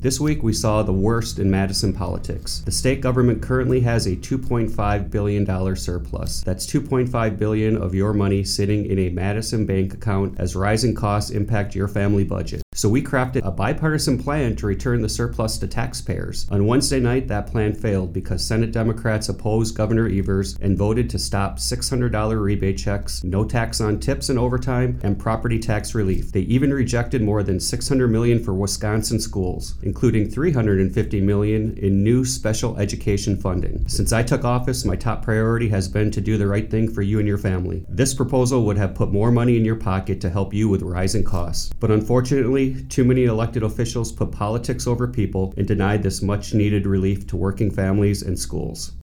This week we saw the worst in Madison politics. The state government currently has a $2.5 billion surplus. That's $2.5 billion of your money sitting in a Madison bank account as rising costs impact your family budget. So we crafted a bipartisan plan to return the surplus to taxpayers. On Wednesday night, that plan failed because Senate Democrats opposed Governor Evers and voted to stop $600 rebate checks, no tax on tips and overtime, and property tax relief. They even rejected more than $600 million for Wisconsin schools, including $350 million in new special education funding. Since I took office, my top priority has been to do the right thing for you and your family. This proposal would have put more money in your pocket to help you with rising costs. But unfortunately, too many elected officials put politics over people and denied this much-needed relief to working families and schools.